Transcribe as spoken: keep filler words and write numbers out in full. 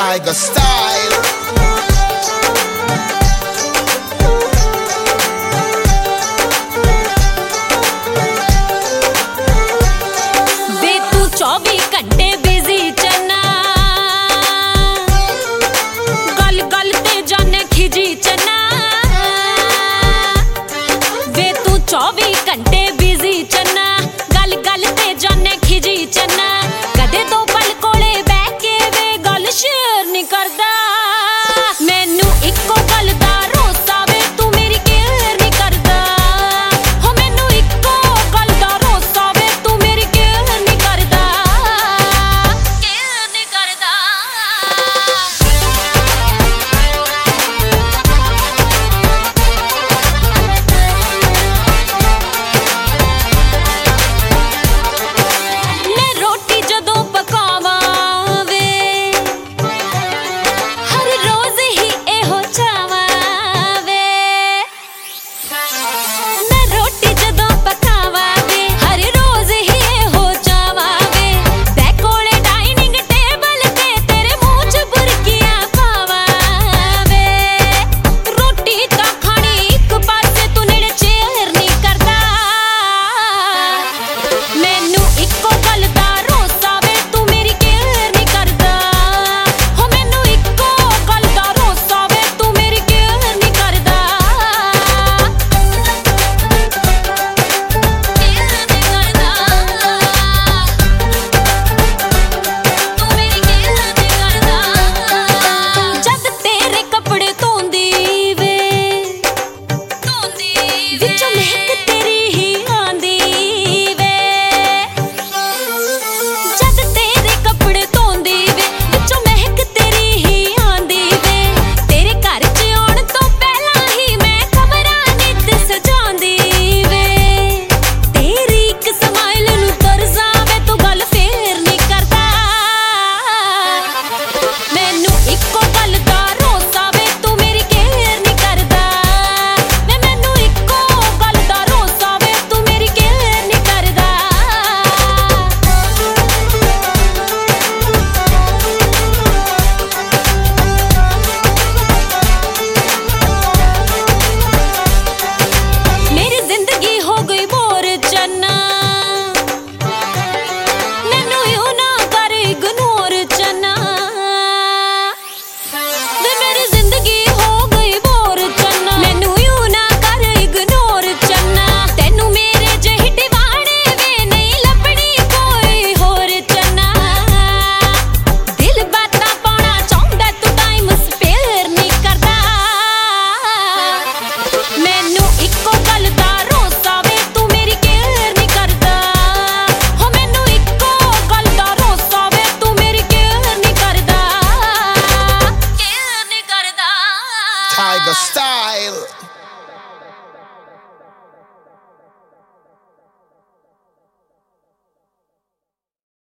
Tiger style. वे तू चौबीस घंटे बिजी चना, गल गल ते जाने खिजी चना। वे तू चौबीस घंटे बिजी चना, गल गल ते जाने खिजी चना। कदे दो पल कोले बह के वे गल शेयर नहीं करदा। मैनू इको गल दा रोसा वे तू मेरी केयर नहीं करदा। हो मैनू इको गल दा रोसा वे तू मेरी केयर नहीं करदा, केयर नहीं करदा। मैं रोटी जदों पकावां वे हर रोज ही एहो चावां वे। मैं रोटी जदों पकावां वे हर रोज ही एहो चावां वे। ते कोले डाइनिंग टेबल ते तेरे मुंह च बुरकियां पावां वे। रोटी तां खानी इक पासे तू नेड़े चेयर नहीं करदा। मैनू इको गल दा रोसा वे तू मेरी केयर नहीं करदा। हो मैनू इको गल दा रोसा वे तू मेरी केयर नहीं करदा, केयर नहीं करदा। तू मेरी केयर नहीं करदा। जद तेरे कपड़े धोंदी वे धोंदी विचों महक तेरी ही आंदी वे। जद तेरे कपड़े धोंदी वे विचों महक तेरी ही आंदी वे। तेरे घर च आउण तो पहला ही मैं कमरा नित सजांदी वे। तेरी इक स्माइल नूं तरसा वे तू गल फेर नहीं करदा। मैनू इको गल दा रोसा वे तू मेरी केयर नहीं करदा। मैं मैनू इको गल दा रोसा वे तू मेरी केयर नहीं करदा। मेरी जिंदगी हो गई बोर चन्ना, मैनू यूं ना कर इग्नोर चन्ना। वे मेरी जिंदगी हो गई बोर चन्ना, मैनू यूं ना कर इग्नोर चन्ना। तैनू मेरे जेही दीवाने वे नहीं लभनी कोई होर चन्ना। दिल बातां पाउणा चाहुंदा तू टाइम स्पेयर नहीं करदा। मैनू इको गल दा रोसा वे तू मेरी केयर नहीं करदा। हो मैनू इको गल दा रोसा वे तू मेरी केयर नहीं करदा, केयर नहीं करदा। Tiger style.